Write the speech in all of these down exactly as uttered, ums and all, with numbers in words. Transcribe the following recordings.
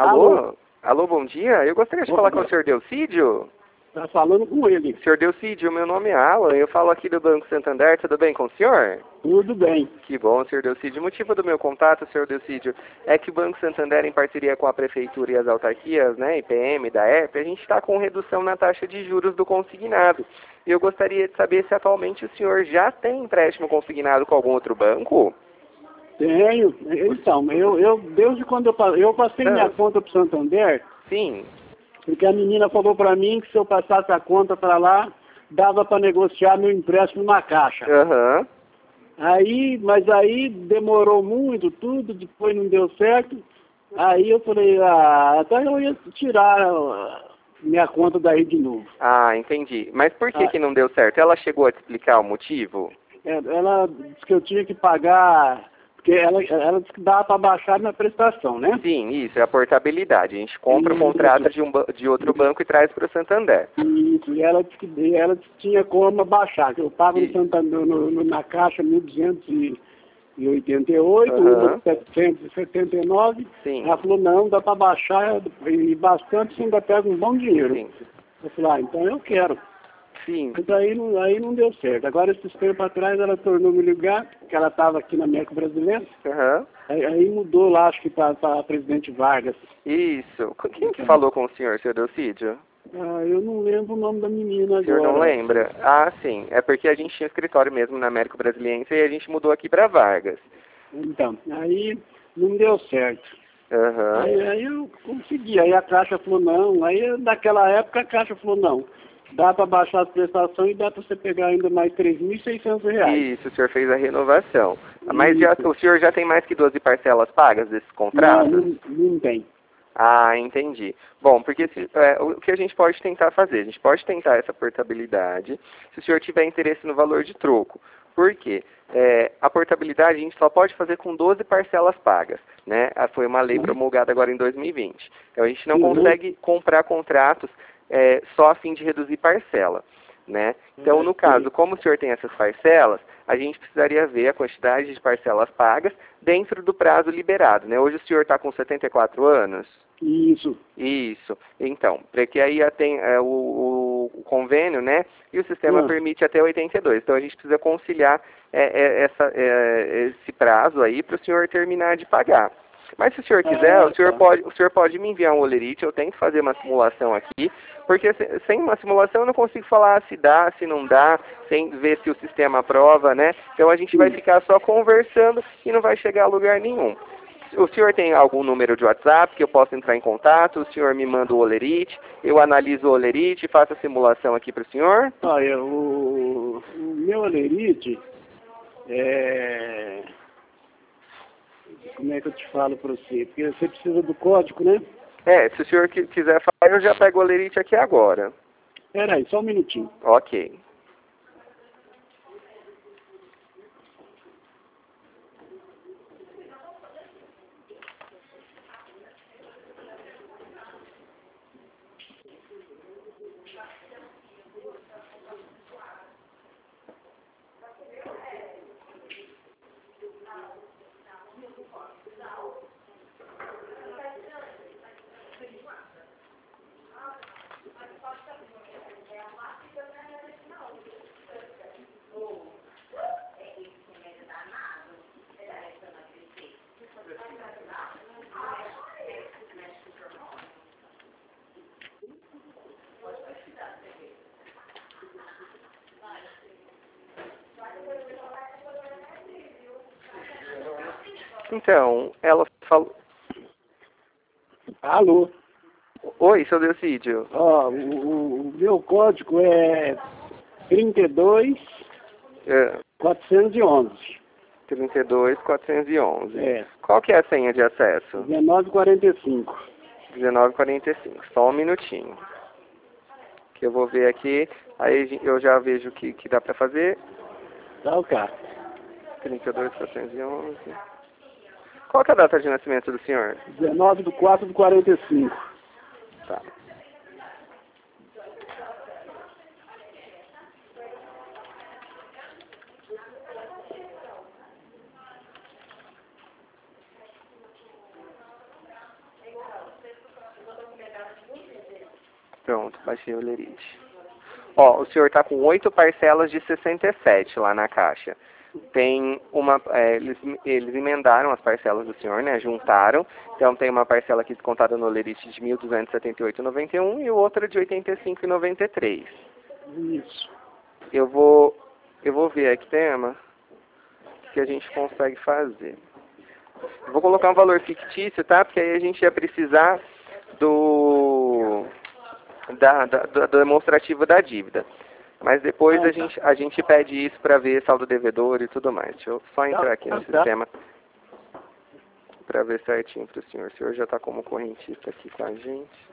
Alô? Alô? Alô, bom dia. Eu gostaria de Bom falar com dia. o senhor Delcídio. Tá falando com ele. Senhor Delcídio, meu nome é Alan, eu falo aqui do Banco Santander, tudo bem com o senhor? Tudo bem. Que bom, senhor Delcídio. O motivo do meu contato, senhor Delcídio, é que o Banco Santander, em parceria com a Prefeitura e as autarquias, né, I P M, da E R P, a gente está com redução na taxa de juros do consignado. E eu gostaria de saber se atualmente o senhor já tem empréstimo consignado com algum outro banco? Tenho. Então, eu, eu desde quando eu, pa- eu passei Ah. minha conta pro Santander, Sim. porque a menina falou para mim que se eu passasse a conta para lá, dava para negociar meu empréstimo na caixa. Aham. Aí, mas aí demorou muito, tudo, depois não deu certo. Aí eu falei, ah, até eu ia tirar ah, minha conta daí de novo. Ah, entendi. Mas por que Ah. que não deu certo? Ela chegou a te explicar o motivo? É, ela disse que eu tinha que pagar, porque ela, ela disse que dava para baixar minha prestação, né? Sim, isso, é a portabilidade. A gente compra o Isso. contrato de, um, ba- de outro banco e traz para o Santander. Isso, e ela disse que, e ela disse que tinha como baixar, que eu pago no Isso. Santander, no, no, na caixa mil duzentos e oitenta e oito, Aham. uma setecentos e setenta e nove. Sim. Ela falou, não, dá para baixar e bastante, você ainda pega um bom dinheiro. Sim. Eu falei, ah, então eu quero. Sim. Mas aí não, aí não deu certo. Agora, esses tempos atrás, ela tornou me ligar, que ela estava aqui na América Brasileira. Aham. Aí, aí mudou lá, acho que para presidente Vargas. Isso. Quem que falou com o senhor, senhor Delcídio? Ah, eu não lembro o nome da menina O senhor agora. não lembra? Ah, sim. É porque a gente tinha escritório mesmo na América Brasiliense e a gente mudou aqui para Vargas. Então, aí não deu certo. Aham. Aí, aí eu consegui. Aí a Caixa falou não. Aí naquela época a Caixa falou não. Dá para baixar as prestações e dá para você pegar ainda mais três mil e seiscentos reais. Isso, o senhor fez a renovação. Mas já, Isso. o senhor já tem mais que doze parcelas pagas desses Não, contratos? não, não tem. Ah, entendi. Bom, porque se, é, o que a gente pode tentar fazer? A gente pode tentar essa portabilidade se o senhor tiver interesse no valor de troco. Por quê? É, a portabilidade a gente só pode fazer com doze parcelas pagas. Né? Ah, foi uma lei promulgada agora em dois mil e vinte. Então a gente não Uhum. consegue comprar contratos é, só a fim de reduzir parcela. Né? Então, no caso, como o senhor tem essas parcelas, a gente precisaria ver a quantidade de parcelas pagas dentro do prazo liberado. Né? Hoje o senhor está com setenta e quatro anos? Isso. Isso. Então, porque aí tem é, o, o- o convênio, né? E o sistema Ah. permite até oitenta e dois. Então a gente precisa conciliar é, é, essa, é, esse prazo aí para o senhor terminar de pagar. Mas se o senhor quiser, Ah, o senhor tá. pode, o senhor pode me enviar um olerite, eu tento fazer uma simulação aqui, porque se- sem uma simulação eu não consigo falar se dá, se não dá, sem ver se o sistema aprova, né? Então a gente vai ficar só conversando e não vai chegar a lugar nenhum. O senhor tem algum número de WhatsApp que eu possa entrar em contato? O senhor me manda o olerite, eu analiso o olerite, faço a simulação aqui para o senhor? Olha, o, o meu alerite é... Como é que eu te falo para você? Porque você precisa do código, né? É, se o senhor qui- quiser falar, eu já pego o olerite aqui agora. Espera aí, só um minutinho. Ok. Então, ela falou... Alô? Oi, seu Delcídio. Ó, o, o- o meu código é trinta e dois, É, quatrocentos e onze. trinta e dois, quatrocentos e onze. É, Qual que é a senha de acesso? dezenove quarenta e cinco. dezenove quarenta e cinco. Só um minutinho. Que eu vou ver aqui, aí eu já vejo o que, que dá para fazer. Tá o cara. trinta e dois, quatrocentos e onze. Qual que é a data de nascimento do senhor? dezenove de quatro de quarenta e cinco. Tá. Pronto, baixei o Olerite. Ó, o senhor está com oito parcelas de sessenta e sete lá na Caixa. Tem uma, é, eles, eles emendaram as parcelas do senhor, né? Juntaram. Então tem uma parcela aqui descontada no Olerite de mil duzentos e setenta e oito reais e noventa e um centavos e outra de oitenta e cinco reais e noventa e três centavos. Isso. Eu vou, eu vou ver aqui, tema, o que a gente consegue fazer. Eu vou colocar um valor fictício, tá? Porque aí a gente ia precisar do, da, da, do demonstrativo da dívida. Mas depois a gente, a gente pede isso para ver saldo devedor e tudo mais. Deixa eu só entrar aqui no sistema para ver certinho para o senhor. O senhor já está como correntista aqui com a gente.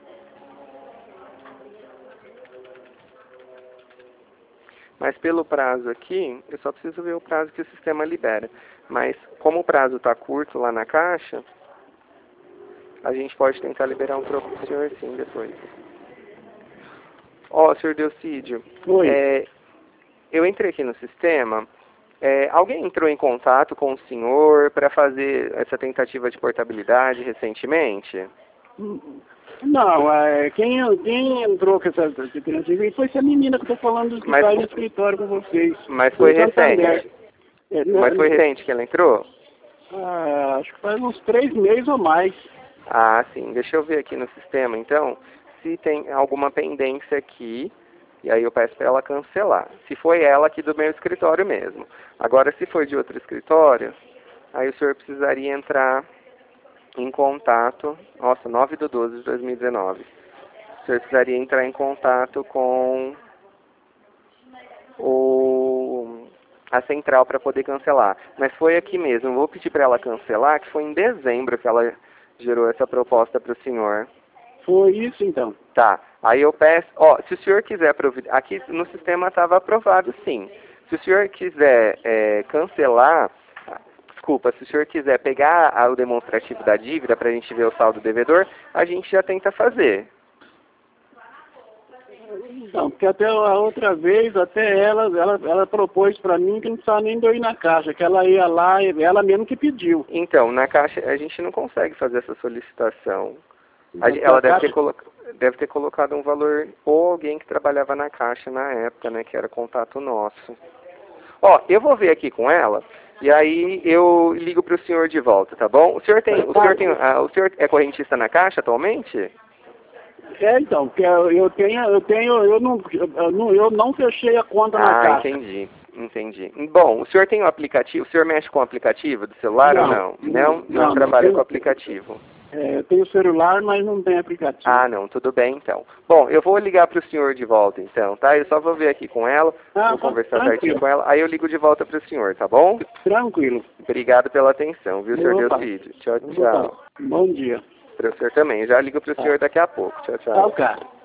Mas pelo prazo aqui, eu só preciso ver o prazo que o sistema libera. Mas como o prazo está curto lá na Caixa, a gente pode tentar liberar um troco para o senhor sim depois. Ó, oh, senhor Delcídio, é, eu entrei aqui no sistema, é, alguém entrou em contato com o senhor para fazer essa tentativa de portabilidade recentemente? Não, é, quem, quem entrou com essa tentativa foi essa menina que eu estou falando que está no escritório com vocês. Mas foi recente? É, não, mas foi recente que ela entrou? Ah, acho que faz uns três meses ou mais. Ah, sim. Deixa eu ver aqui no sistema, então, se tem alguma pendência aqui, e aí eu peço para ela cancelar. Se foi ela aqui do meu escritório mesmo. Agora, se foi de outro escritório, aí o senhor precisaria entrar em contato, nossa, nove de doze de dois mil e dezenove. O senhor precisaria entrar em contato com o, a central para poder cancelar. Mas foi aqui mesmo. Eu vou pedir para ela cancelar, que foi em dezembro que ela gerou essa proposta para o senhor. Foi isso, então. Tá. Aí eu peço, ó, se o senhor quiser providenciar, aqui no sistema estava aprovado sim. Se o senhor quiser é, cancelar, desculpa, se o senhor quiser pegar a, o demonstrativo da dívida para a gente ver o saldo devedor, a gente já tenta fazer. Não, porque até a outra vez, até ela, ela, ela propôs para mim que não precisava nem de eu ir na Caixa, que ela ia lá, ela mesmo que pediu. Então, na Caixa a gente não consegue fazer essa solicitação. A, ela deve ter, deve ter colocado um valor, ou alguém que trabalhava na Caixa na época, né, que era contato nosso. Ó, eu vou ver aqui com ela, e aí eu ligo para o senhor de volta, tá bom? O senhor tem, o senhor tem, ah, o senhor é correntista na Caixa atualmente? É, então, porque eu tenho, eu tenho, eu não, eu não, eu não fechei a conta na ah, Caixa. Ah, entendi, entendi. Bom, o senhor tem o aplicativo, o senhor mexe com o aplicativo do celular não, ou não? Não, não, não, não trabalha tenho, com o aplicativo. É, eu tenho celular, mas não tem aplicativo. Ah, não, tudo bem então. Bom, eu vou ligar para o senhor de volta então, tá? Eu só vou ver aqui com ela, ah, vou conversar tranquilo. certinho com ela, aí eu ligo de volta para o senhor, tá bom? Tranquilo. Obrigado pela atenção, viu, senhor Opa. Delcídio? Tchau, tchau. Bom dia. Para o senhor também, já ligo para o senhor daqui a pouco. Tchau, tchau. Tchau, cara.